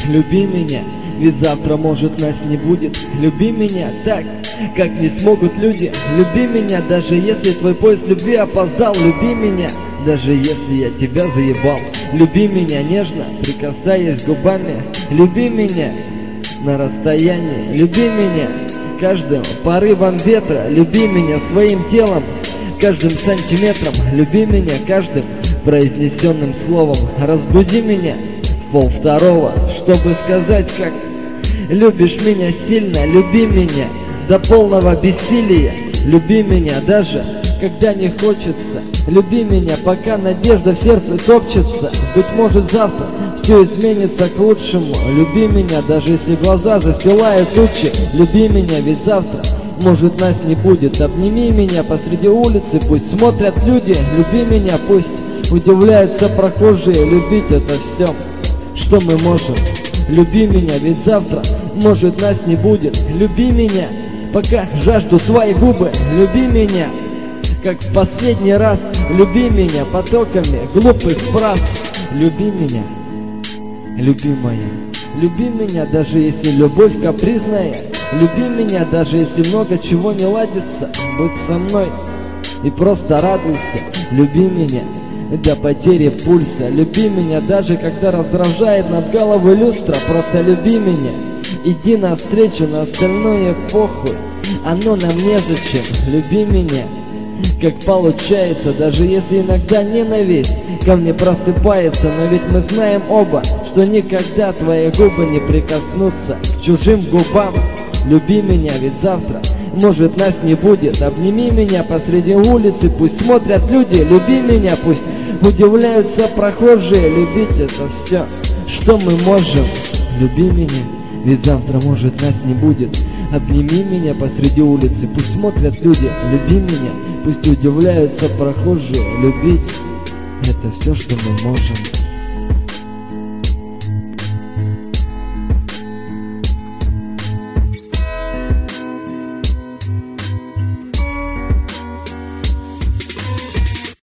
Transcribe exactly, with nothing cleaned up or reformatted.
люби меня, ведь завтра, может, нас не будет. Люби меня так, как не смогут люди. Люби меня, даже если твой поезд любви опоздал. Люби меня, даже если я тебя заебал. Люби меня нежно, прикасаясь губами. Люби меня на расстоянии. Люби меня каждым порывом ветра. Люби меня своим телом, каждым сантиметром. Люби меня каждым произнесенным словом. Разбуди меня в полвторого, чтобы сказать, как любишь меня сильно. Люби меня до полного бессилия. Люби меня даже когда не хочется. Люби меня, пока надежда в сердце топчется. Быть может, завтра все изменится к лучшему. Люби меня, даже если глаза застилают тучи. Люби меня, ведь завтра, может, нас не будет. Обними меня посреди улицы, пусть смотрят люди. Люби меня, пусть удивляются прохожие. Любить — это все, что мы можем. Люби меня, ведь завтра, может, нас не будет. Люби меня, пока жаждут твои губы. Люби меня, как в последний раз. Люби меня потоками глупых фраз. Люби меня, любимая. Люби меня, даже если любовь капризная. Люби меня, даже если много чего не ладится. Будь со мной и просто радуйся. Люби меня до потери пульса. Люби меня, даже когда раздражает над головой люстра. Просто люби меня, иди навстречу, на остальное похуй, оно нам незачем. Люби меня, как получается, даже если иногда ненависть ко мне просыпается. Но ведь мы знаем оба, что никогда твои губы не прикоснутся к чужим губам. Люби меня, ведь завтра, может, нас не будет. Обними меня посреди улицы, пусть смотрят люди. Люби меня, пусть удивляются прохожие. Любить — это все, что мы можем. Люби меня, ведь завтра, может, нас не будет. Обними меня посреди улицы, пусть смотрят люди. Люби меня, пусть удивляются прохожие. Любить — это все, что мы можем.